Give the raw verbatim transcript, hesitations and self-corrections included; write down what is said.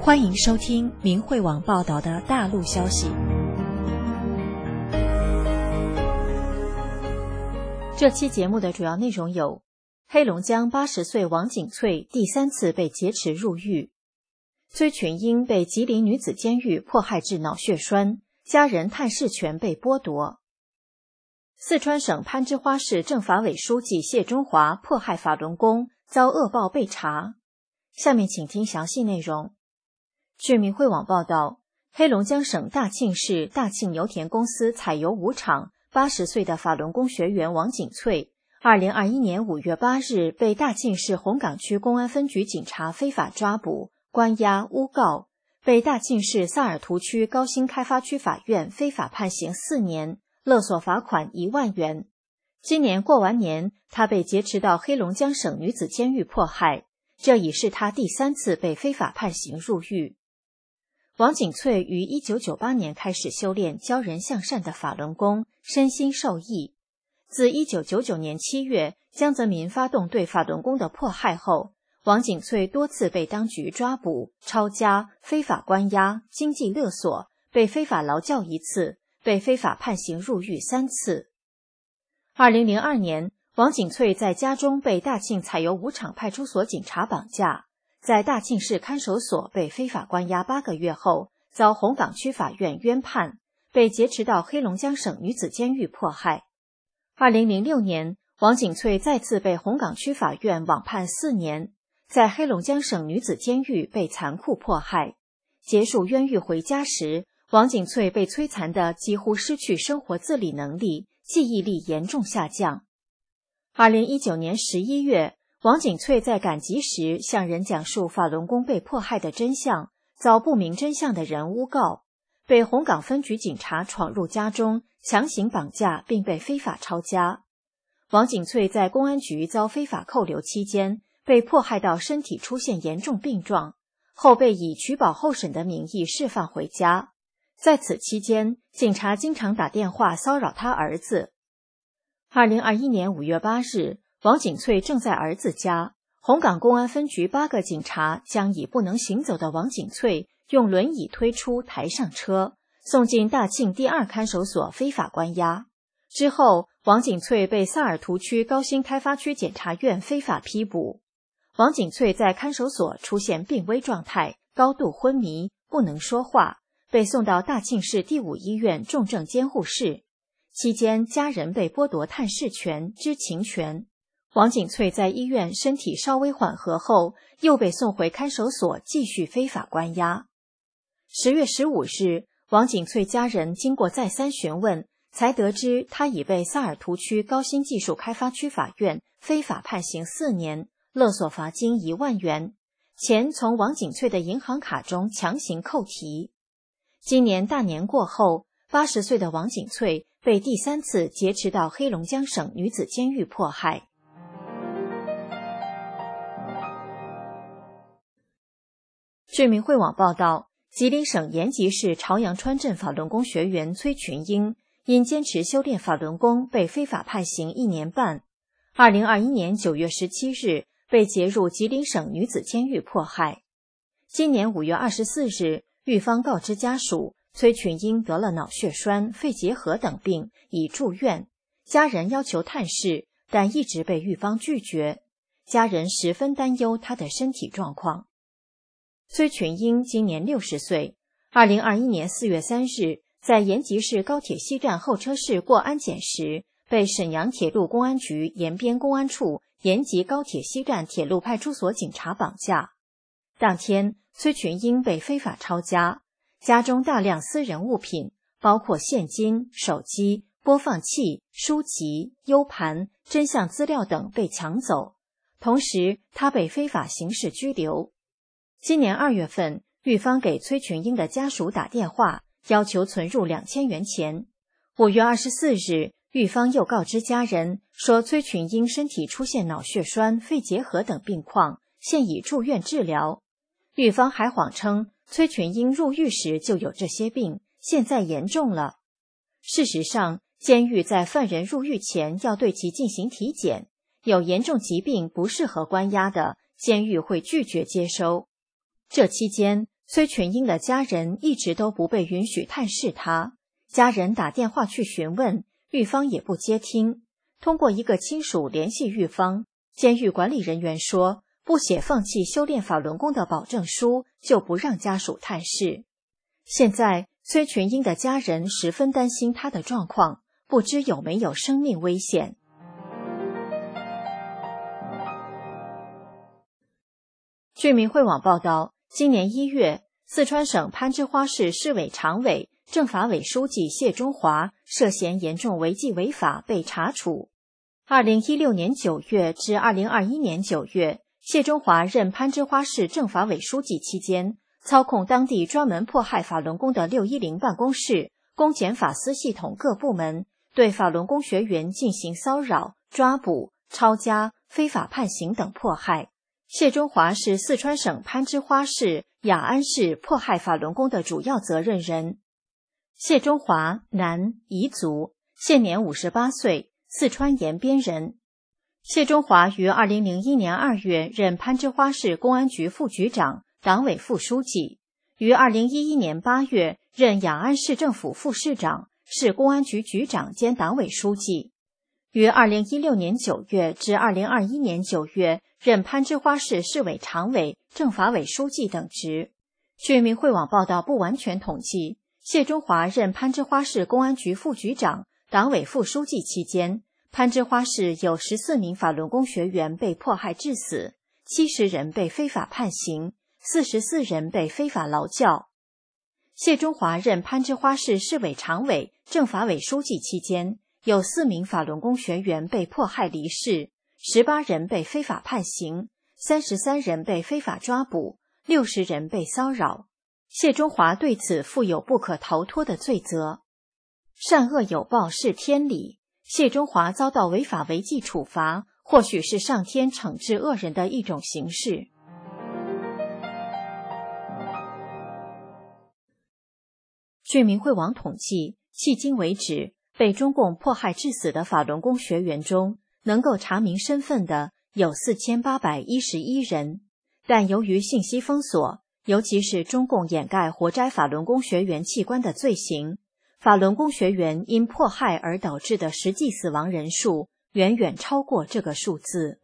欢迎收听明慧网报道的大陆消息。这期节目的主要内容有：黑龙江八十岁王景翠第三次被劫持入狱；崔群英被吉林女子监狱迫害致脑血栓，家人探视权被剥夺；四川省攀枝花市政法委书记谢中华迫害法轮功遭恶报被查。下面请听详细内容。据明慧网报道，黑龙江省大庆市大庆油田公司采油五厂八十岁的法轮功学员王景翠，二零二一年五月八日被大庆市红岗区公安分局警察非法抓捕、关押、诬告，被大庆市萨尔图区高新开发区法院非法判刑四年，勒索罚款一万元。今年过完年，他被劫持到黑龙江省女子监狱迫害，这已是他第三次被非法判刑入狱。王景翠于一九九八年开始修炼教人向善的法轮功，身心受益。自一九九九年七月江泽民发动对法轮功的迫害后，王景翠多次被当局抓捕、抄家、非法关押、经济勒索，被非法劳教一次，被非法判刑入狱三次。二零零二年，王景翠在家中被大庆采油五厂派出所警察绑架，在大庆市看守所被非法关押八个月后，遭红岗区法院冤判，被劫持到黑龙江省女子监狱迫害。二零零六年，王景翠再次被红岗区法院网判四年，在黑龙江省女子监狱被残酷迫害。结束冤狱回家时，王景翠被摧残得几乎失去生活自理能力，记忆力严重下降。二零一九年十一月，王景翠在赶集时向人讲述法轮功被迫害的真相，遭不明真相的人诬告，被红岗分局警察闯入家中强行绑架，并被非法抄家。王景翠在公安局遭非法扣留期间，被迫害到身体出现严重病状，后被以取保候审的名义释放回家。在此期间，警察经常打电话骚扰他儿子。二零二一年五月八日，王景翠正在儿子家，红岗公安分局八个警察将已不能行走的王景翠用轮椅推出抬上车，送进大庆第二看守所非法关押。之后，王景翠被萨尔图区高新开发区检察院非法批捕。王景翠在看守所出现病危状态，高度昏迷，不能说话，被送到大庆市第五医院重症监护室。期间，家人被剥夺探视权、知情权。王景翠在医院身体稍微缓和后，又被送回看守所继续非法关押。十月十五日，王景翠家人经过再三询问，才得知他已被萨尔图区高新技术开发区法院非法判刑四年，勒索罚金一万元，钱从王景翠的银行卡中强行扣提。今年大年过后，八十岁的王景翠被第三次劫持到黑龙江省女子监狱迫害。据明慧网报道，吉林省延吉市朝阳川镇法轮功学员崔群英因坚持修炼法轮功被非法判刑一年半，二零二一年九月十七日被劫入吉林省女子监狱迫害。今年五月二十四日，狱方告知家属，崔群英得了脑血栓、肺结核等病，已住院。家人要求探视，但一直被狱方拒绝。家人十分担忧他的身体状况。崔群英今年六十岁，二零二一年四月三日，在延吉市高铁西站候车室过安检时，被沈阳铁路公安局延边公安处延吉高铁西站铁路派出所警察绑架。当天，崔群英被非法抄家，家中大量私人物品，包括现金、手机、播放器、书籍、U 盘、真相资料等被抢走，同时他被非法刑事拘留。今年二月份，狱方给崔群英的家属打电话，要求存入两千元钱。五月二十四日，狱方又告知家人说，崔群英身体出现脑血栓、肺结核等病况，现已住院治疗。狱方还谎称崔群英入狱时就有这些病，现在严重了。事实上，监狱在犯人入狱前要对其进行体检，有严重疾病不适合关押的，监狱会拒绝接收。这期间， 崔群英的家人一直都不被允许探视他，家人打电话去询问，狱方也不接听。通过一个亲属联系狱方，监狱管理人员说，不写放弃修炼法轮功的保证书，就不让家属探视。现在崔群英的家人十分担心他的状况，不知有没有生命危险。据民汇网报道，今年一月，四川省攀枝花市市委常委、政法委书记谢中华涉嫌严重违纪违法被查处。二零一六年九月至二零二一年九月，谢中华任攀枝花市政法委书记期间，操控当地专门迫害法轮功的六一零办公室、公检法司系统各部门，对法轮功学员进行骚扰、抓捕、抄家、非法判刑等迫害。谢中华是四川省攀枝花市、雅安市迫害法轮功的主要责任人。谢中华，男，彝族，现年五十八岁，四川延边人。谢中华于二零零一年二月任攀枝花市公安局副局长、党委副书记，于二零一一年八月任雅安市政府副市长、市公安局局长兼党委书记，于二零一六年九月至二零二一年九月任攀枝花市市委常委、政法委书记等职。据民汇网报道不完全统计，谢中华任攀枝花市公安局副局长、党委副书记期间，攀枝花市有十四名法轮功学员被迫害致死，七十人被非法判刑，四十四人被非法劳教。谢中华任攀枝花市市委常委、政法委书记期间，有四名法轮功学员被迫害离世，十八人被非法判刑，三十三人被非法抓捕，六十人被骚扰。谢中华对此负有不可逃脱的罪责。善恶有报是天理，谢中华遭到违法违纪处罚，或许是上天惩治恶人的一种形式。据民汇网统计，迄今为止，被中共迫害致死的法轮功学员中，能够查明身份的有四千八百一十一人，但由于信息封锁，尤其是中共掩盖活摘法轮功学员器官的罪行，法轮功学员因迫害而导致的实际死亡人数远远超过这个数字。